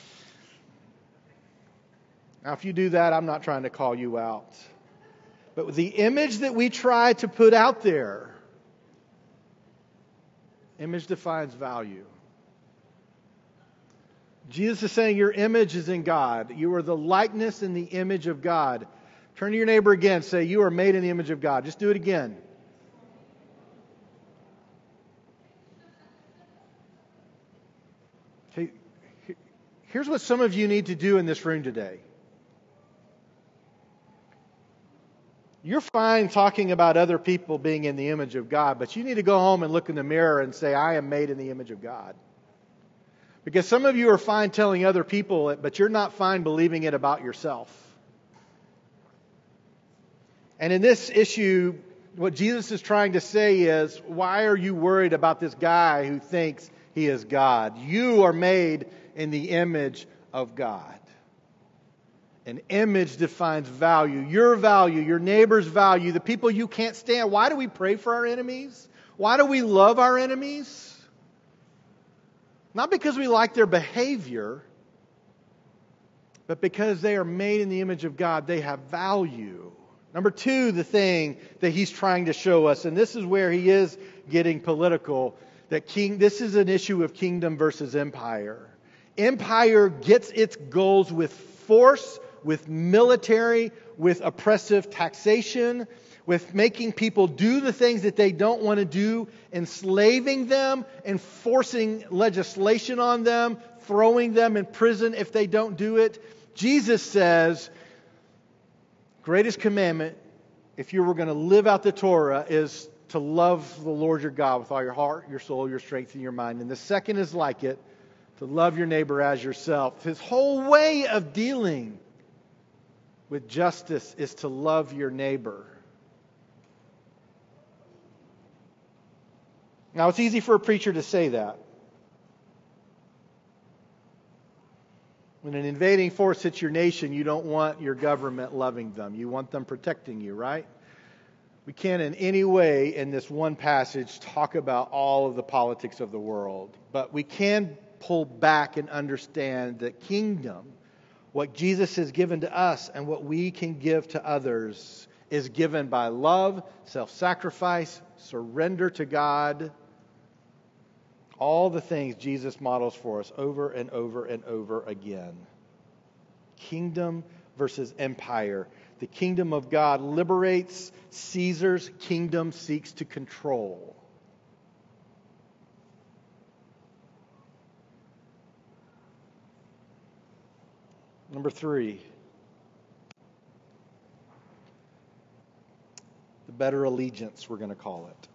Now, if you do that, I'm not trying to call you out. But the image that we try to put out there, image defines value. Jesus is saying your image is in God. You are the likeness and the image of God. Turn to your neighbor again. Say, you are made in the image of God. Just do it again. Okay, here's what some of you need to do in this room today. You're fine talking about other people being in the image of God, but you need to go home and look in the mirror and say, I am made in the image of God. Because some of you are fine telling other people it, but you're not fine believing it about yourself. And in this issue, what Jesus is trying to say is, why are you worried about this guy who thinks he is God? You are made in the image of God. An image defines value. Your value, your neighbor's value, the people you can't stand. Why do we pray for our enemies? Why do we love our enemies? Not because we like their behavior, but because they are made in the image of God. They have value. Number two, the thing that he's trying to show us, and this is where he is getting political, that king. This is an issue of kingdom versus empire. Empire gets its goals with force, with military, with oppressive taxation, with making people do the things that they don't want to do, enslaving them, enforcing legislation on them, throwing them in prison if they don't do it. Jesus says, greatest commandment, if you were going to live out the Torah, is to love the Lord your God with all your heart, your soul, your strength, and your mind. And the second is like it, to love your neighbor as yourself. His whole way of dealing with justice is to love your neighbor. Now, it's easy for a preacher to say that. When an invading force hits your nation, you don't want your government loving them. You want them protecting you, right? We can't in any way in this one passage talk about all of the politics of the world. But we can pull back and understand that kingdom, what Jesus has given to us and what we can give to others, is given by love, self-sacrifice, surrender to God. All the things Jesus models for us over and over and over again. Kingdom versus empire. The kingdom of God liberates. Caesar's kingdom seeks to control. Number three. The better allegiance, we're going to call it.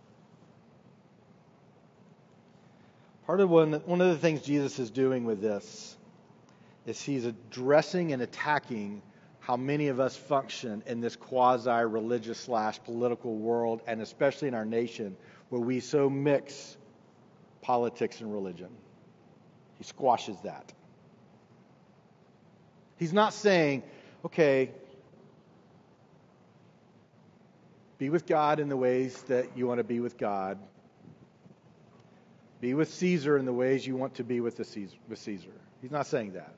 Part of one, one of the things Jesus is doing with this is he's addressing and attacking how many of us function in this quasi-religious slash political world, and especially in our nation, where we so mix politics and religion. He squashes that. He's not saying, okay, be with God in the ways that you want to be with God. Be with Caesar in the ways you want to be with, the Caesar, with Caesar. He's not saying that.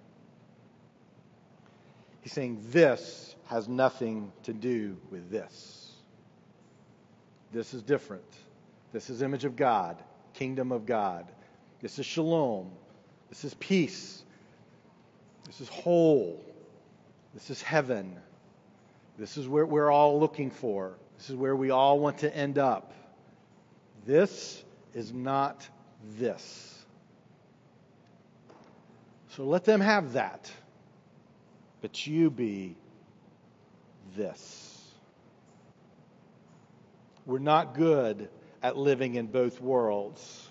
He's saying this has nothing to do with this. This is different. This is image of God, kingdom of God. This is shalom. This is peace. This is whole. This is heaven. This is where we're all looking for. This is where we all want to end up. This is not this. So let them have that. But you be this. We're not good at living in both worlds.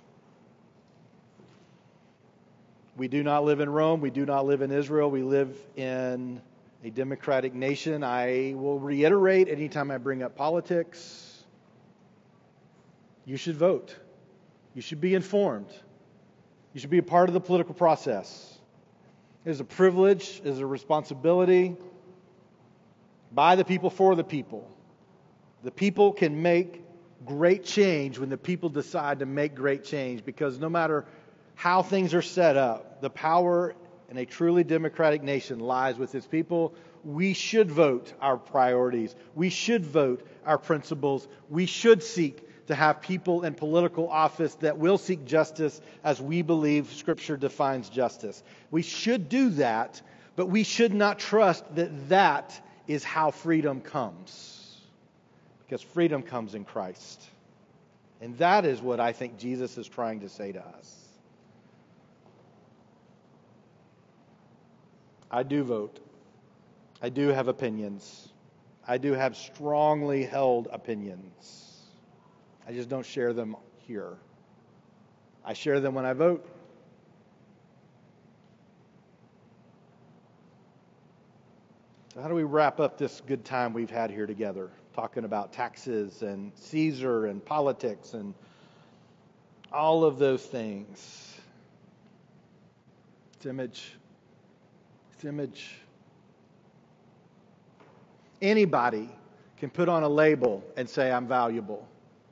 We do not live in Rome. We do not live in Israel. We live in a democratic nation. I will reiterate anytime I bring up politics, you should vote. You should be informed. You should be a part of the political process. It is a privilege, it is a responsibility by the people for the people. The people can make great change when the people decide to make great change, because no matter how things are set up, the power in a truly democratic nation lies with its people. We should vote our priorities. We should vote our principles. We should seek to have people in political office that will seek justice as we believe Scripture defines justice. We should do that, but we should not trust that that is how freedom comes. Because freedom comes in Christ. And that is what I think Jesus is trying to say to us. I do vote. I do have opinions. I do have strongly held opinions. I just don't share them here. I share them when I vote. So how do we wrap up this good time we've had here together, talking about taxes and Caesar and politics and all of those things? It's image. It's image. Anybody can put on a label and say, I'm valuable.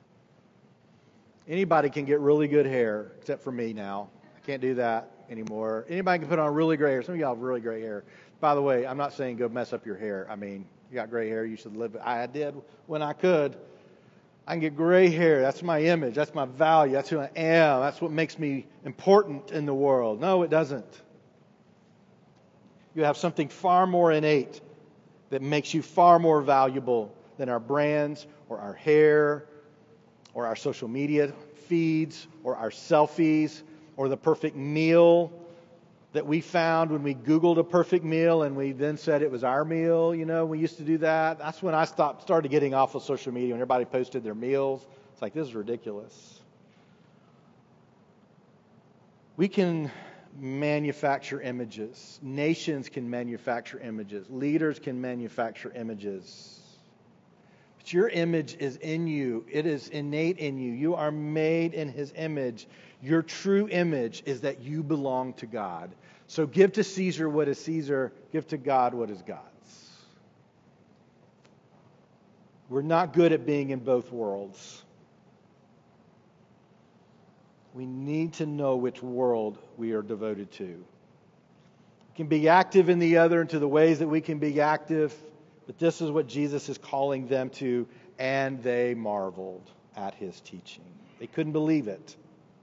Anybody can get really good hair, except for me now. I can't do that anymore. Anybody can put on really gray hair. Some of y'all have really gray hair. By the way, I'm not saying go mess up your hair. I mean, you got gray hair, you should live it. I did when I could. I can get gray hair. That's my image. That's my value. That's who I am. That's what makes me important in the world. No, it doesn't. You have something far more innate that makes you far more valuable than our brands or our hair or our social media feeds or our selfies or the perfect meal that we found when we Googled a perfect meal and we then said it was our meal. You know, we used to do that. That's when I stopped, started getting off of social media, when everybody posted their meals. It's like, this is ridiculous. We can manufacture images. Nations can manufacture images. Leaders can manufacture images. But your image is in you. It is innate in you. You are made in His image. Your true image is that you belong to God. So give to Caesar what is Caesar. Give to God what is God's. We're not good at being in both worlds. We need to know which world we are devoted to. We can be active in the other and to the ways that we can be active, but this is what Jesus is calling them to, and they marveled at His teaching. They couldn't believe it.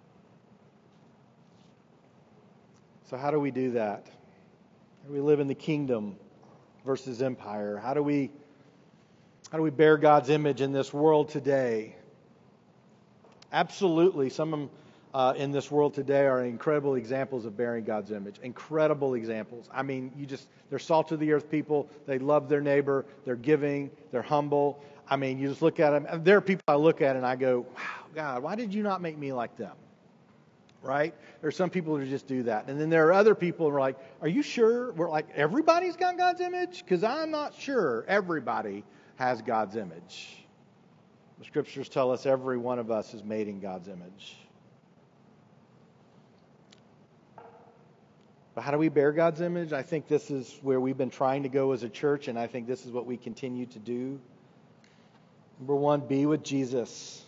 So how do we do that? How do we live in the kingdom versus empire? How do we, how do we bear God's image in this world today? Absolutely, some of them uh, in this world today are incredible examples of bearing God's image. Incredible examples. I mean, you just, they're salt of the earth people. They love their neighbor. They're giving. They're humble. I mean, you just look at them. There are people I look at and I go, wow, God, why did you not make me like them? Right? There are some people who just do that. And then there are other people who are like, are you sure? We're like, everybody's got God's image? Because I'm not sure everybody has God's image. The Scriptures tell us every one of us is made in God's image. But how do we bear God's image? I think this is where we've been trying to go as a church, and I think this is what we continue to do. Number one, be with Jesus.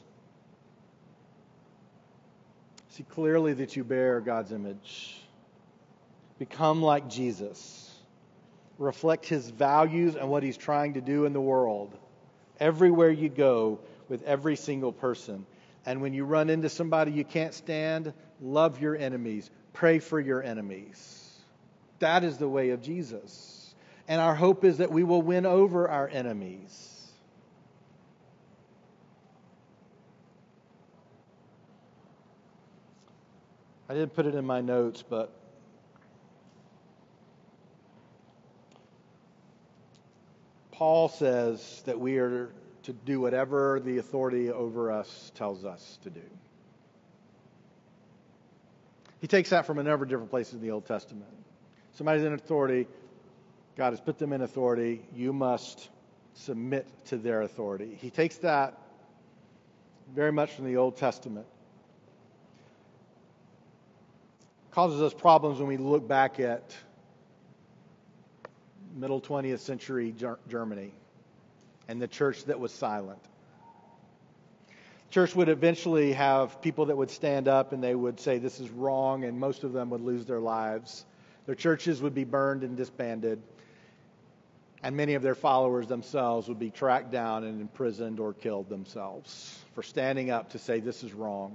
See clearly that you bear God's image. Become like Jesus. Reflect His values and what He's trying to do in the world. Everywhere you go, with every single person. And when you run into somebody you can't stand, love your enemies. Pray for your enemies. That is the way of Jesus. And our hope is that we will win over our enemies. I didn't put it in my notes, but Paul says that we are to do whatever the authority over us tells us to do. He takes that from a number of different places in the Old Testament. Somebody's in authority. God has put them in authority. You must submit to their authority. He takes that very much from the Old Testament. Causes us problems when we look back at middle twentieth century Germany and the church that was silent. Church would eventually have people that would stand up and they would say this is wrong, and most of them would lose their lives. Their churches would be burned and disbanded, and many of their followers themselves would be tracked down and imprisoned or killed themselves for standing up to say this is wrong.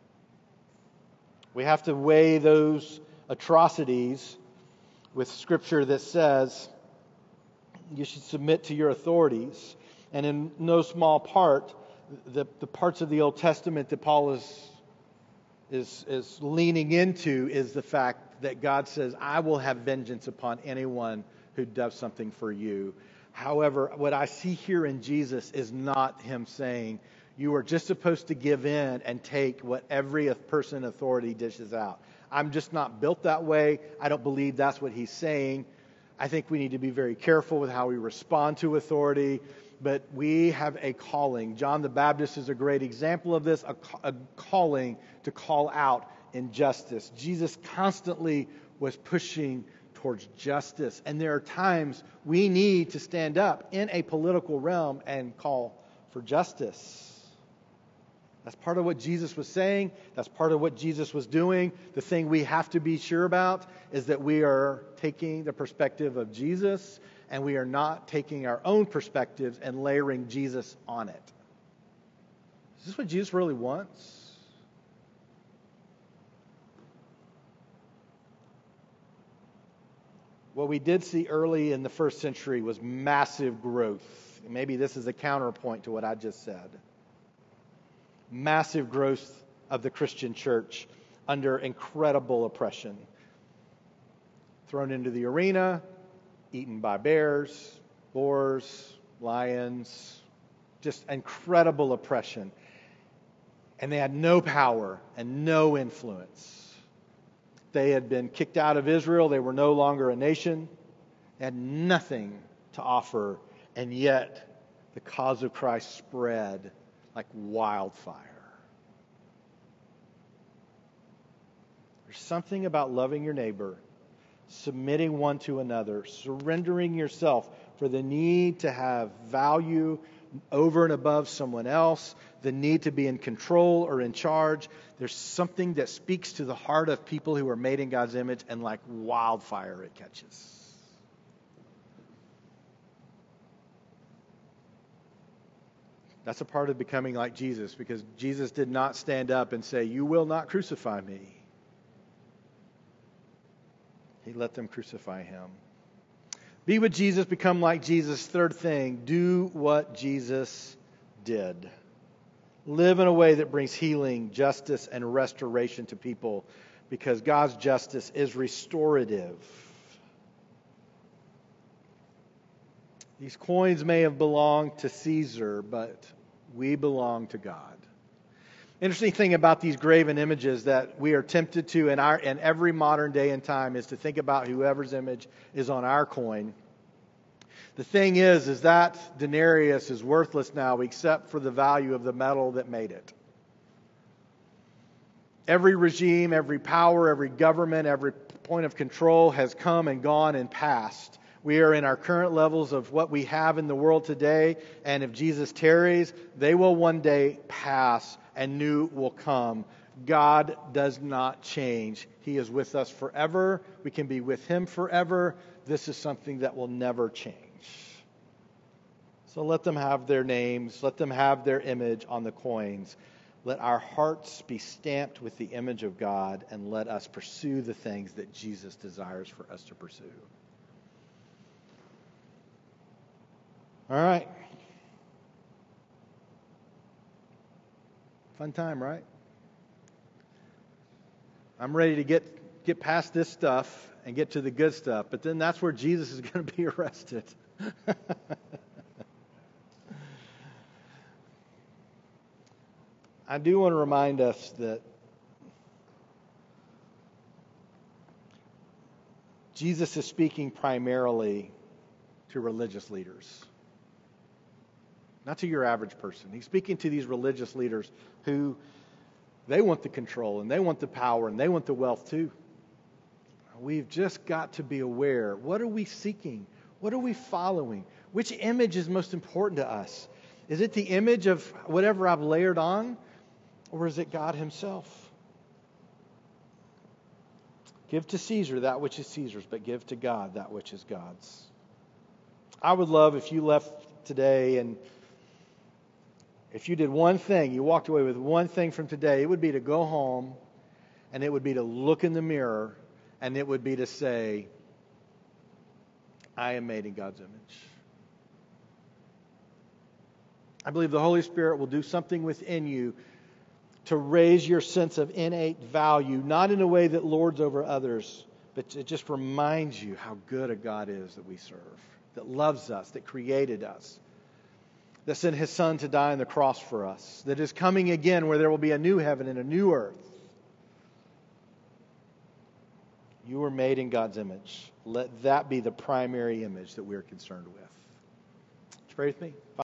We have to weigh those atrocities with Scripture that says you should submit to your authorities. And in no small part, the, the parts of the Old Testament that Paul is, is, is leaning into is the fact that God says, I will have vengeance upon anyone who does something for you. However, what I see here in Jesus is not him saying, you are just supposed to give in and take what every person in authority dishes out. I'm just not built that way. I don't believe that's what he's saying. I think we need to be very careful with how we respond to authority. But we have a calling. John the Baptist is a great example of this, a, a calling to call out injustice. Jesus constantly was pushing towards justice. And there are times we need to stand up in a political realm and call for justice. That's part of what Jesus was saying. That's part of what Jesus was doing. The thing we have to be sure about is that we are taking the perspective of Jesus, and we are not taking our own perspectives and layering Jesus on it. Is this what Jesus really wants? What we did see early in the first century was massive growth. Maybe this is a counterpoint to what I just said. Massive growth of the Christian church under incredible oppression. Thrown into the arena, eaten by bears, boars, lions, just incredible oppression. And they had no power and no influence. They had been kicked out of Israel. They were no longer a nation. They had nothing to offer. And yet, the cause of Christ spread like wildfire. There's something about loving your neighbor, submitting one to another, surrendering yourself for the need to have value over and above someone else, the need to be in control or in charge. There's something that speaks to the heart of people who are made in God's image, and like wildfire it catches. That's a part of becoming like Jesus, because Jesus did not stand up and say, you will not crucify me. He let them crucify him. Be with Jesus, become like Jesus. Third thing, do what Jesus did. Live in a way that brings healing, justice, and restoration to people, because God's justice is restorative. These coins may have belonged to Caesar, but we belong to God. Interesting thing about these graven images that we are tempted to in our in every modern day and time is to think about whoever's image is on our coin. The thing is, is that denarius is worthless now except for the value of the metal that made it. Every regime, every power, every government, every point of control has come and gone and passed. We are in our current levels of what we have in the world today, and if Jesus tarries, they will one day pass and new will come. God does not change. He is with us forever. We can be with Him forever. This is something that will never change. So let them have their names. Let them have their image on the coins. Let our hearts be stamped with the image of God, and let us pursue the things that Jesus desires for us to pursue. All right. Fun time, right? I'm ready to get, get past this stuff and get to the good stuff, but then that's where Jesus is going to be arrested. I do want to remind us that Jesus is speaking primarily to religious leaders, not to your average person. He's speaking to these religious leaders who they want the control and they want the power and they want the wealth too. We've just got to be aware. What are we seeking? What are we following? Which image is most important to us? Is it the image of whatever I've layered on? Or is it God himself? Give to Caesar that which is Caesar's, but give to God that which is God's. I would love if you left today and if you did one thing, you walked away with one thing from today, it would be to go home and it would be to look in the mirror and it would be to say, I am made in God's image. I believe the Holy Spirit will do something within you to raise your sense of innate value, not in a way that lords over others, but it just reminds you how good a God is that we serve, that loves us, that created us, that sent His Son to die on the cross for us, that is coming again where there will be a new heaven and a new earth. You were made in God's image. Let that be the primary image that we're concerned with. Would you pray with me?